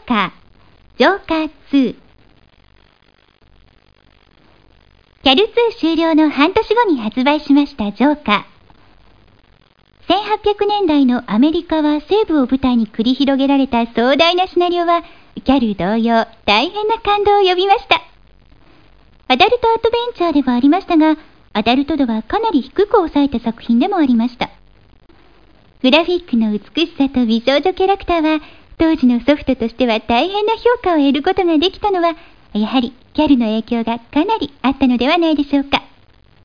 カー、ジョーカー2。キャル2終了の半年後に発売しましたジョーカー。1800年代のアメリカは西部を舞台に繰り広げられた壮大なシナリオは、キャル同様、大変な感動を呼びました。アダルトアドベンチャーではありましたが、アダルト度はかなり低く抑えた作品でもありました。グラフィックの美しさと美少女キャラクターは、当時のソフトとしては大変な評価を得ることができたのは、やはりキャルの影響がかなりあったのではないでしょうか。